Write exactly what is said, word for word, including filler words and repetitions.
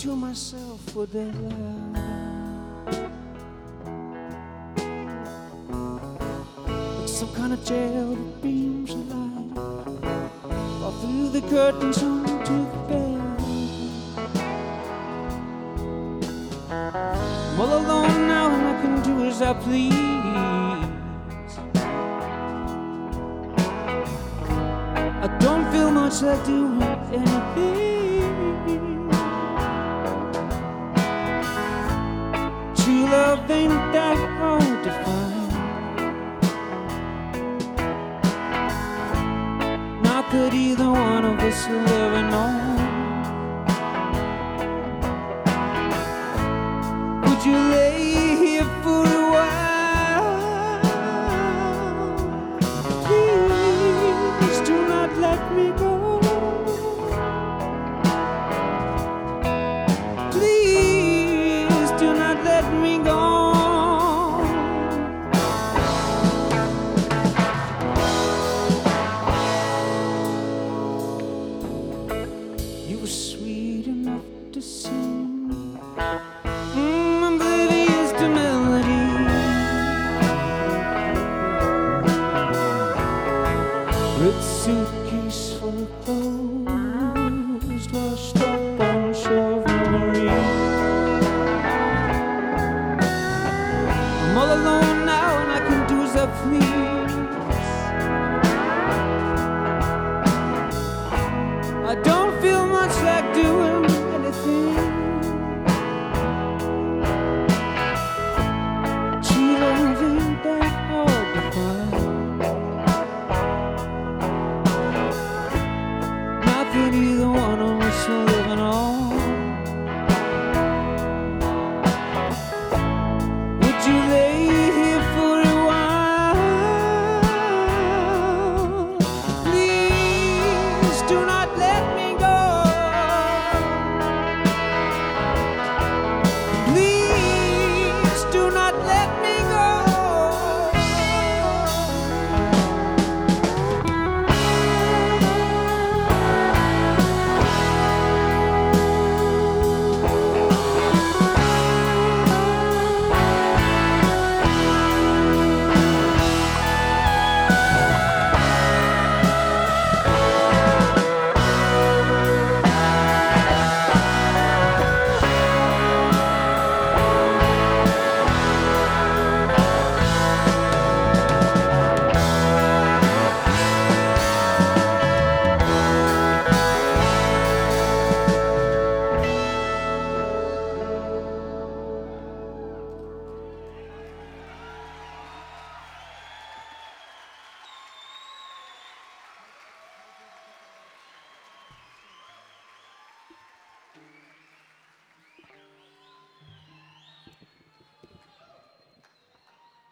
to myself, would that lie? It's some kind of jail that beams of light fall through the curtains onto the bed. I'm all alone now and I can do as I please. I don't feel much like doing anything. True love ain't that hard to find. Not that either one of us will ever know. Would you lay here for a